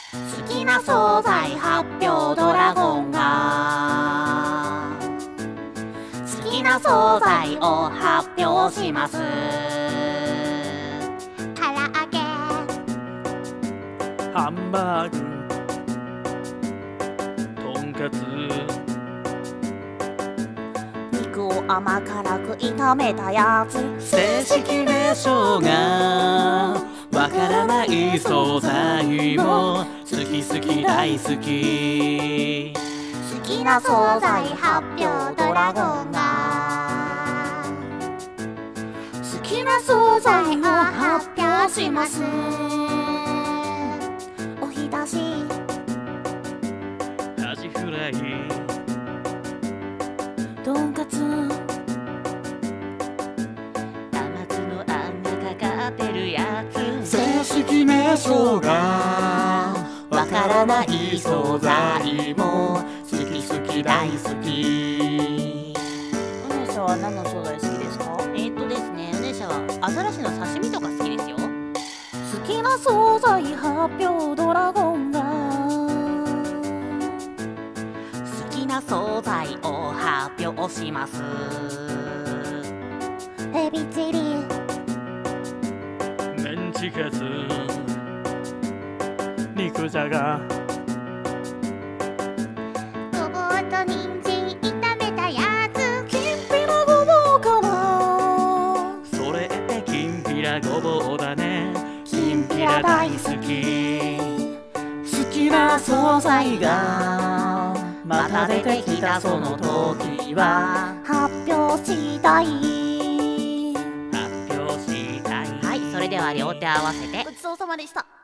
好きな惣菜発表ドラゴンが好きな惣菜を発表します。唐揚げ、 ハンバーグ、とんかつ、 肉を甘辛く炒めたやつ。 正式名称がわからない惣菜も好き好き大好き。 好きな惣菜発表ドラゴンが好きな惣菜を発表します。おひたし、 アジフライ、 とんかつ、 甘酢のあんがかかってるやつ。正式名称がわからない惣菜も好き好き大好き。 お姉さんは何の惣菜好きですか？ ですね、お姉ちゃんはアザラシの刺身とか好きですよ。 好きな惣菜発表ドラゴンが好きな惣菜を発表します。エビチリ、 メンチカツ、肉じゃが、 ごぼうと人参炒めたやつ。きんぴらごぼうかな。 それってきんぴらごぼうだね。きんぴら大好き。好きな惣菜がまた出てきたその時は発表したい。 発表したい。 はい、それでは両手合わせてごちそうさまでした。